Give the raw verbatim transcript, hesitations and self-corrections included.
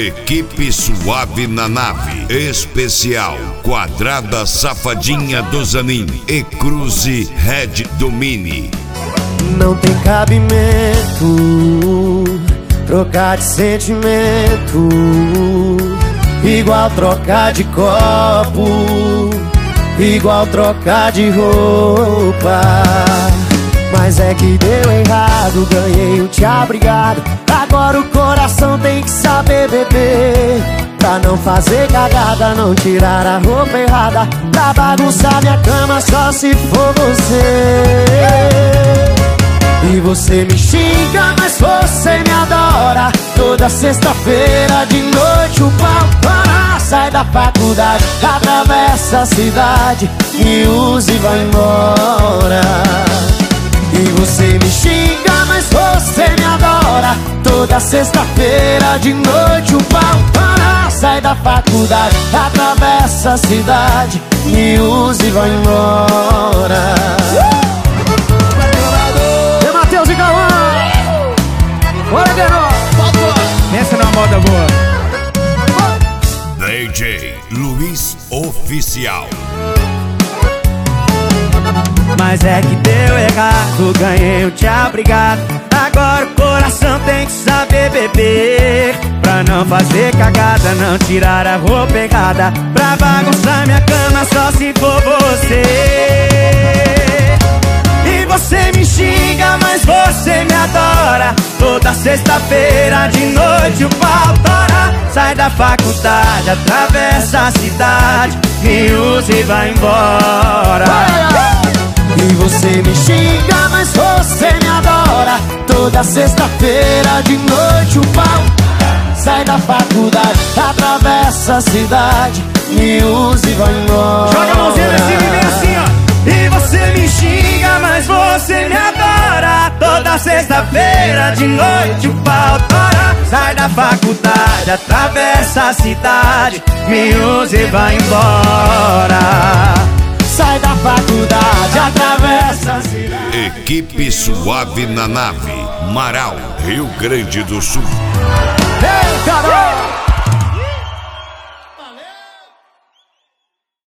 Equipe Suave na Nave. Especial Quadrada Safadinha do Zanin e Cruze Red do Mini. Não tem cabimento trocar de sentimento, igual trocar de copo, igual trocar de roupa. Mas é que deu errado, ganhei o te obrigado. Agora o coração tem que saber beber, pra não fazer cagada, não tirar a roupa errada, pra bagunçar minha cama só se for você. E você me xinga, mas você me adora. Toda sexta-feira de noite o pau para. Sai da faculdade, atravessa a cidade, me usa e vai embora. E você me xinga, mas você me adora. Toda sexta-feira de noite o pau para. Sai da faculdade, atravessa a cidade, me usa e vai embora. E Matheus e Cauã, bora, Guerreiro. Pensa numa moda boa. D J Luiz Oficial. Mas é que deu errado, ganhei o te obrigado. Agora o coração tem que saber beber, pra não fazer cagada, não tirar a roupa errada, pra bagunçar minha cama só se for você. E você me xinga, mas você me adora. Toda sexta-feira de noite o pau tora. Sai da faculdade, atravessa a cidade, me usa e vai embora. E você me xinga, mas você me adora. Toda sexta-feira de noite o pau. Sai da faculdade, atravessa a cidade, me usa e vai embora. Joga a mãozinha pra cima e vem assim, ó. E você me xinga, mas você me adora. Toda sexta-feira de noite o pau tora. Sai da faculdade, atravessa a cidade, me usa e vai embora. Sai da faculdade, atravessa a cidade. Equipe Suave na Nave, Marau, Rio Grande do Sul. Ei, Carol!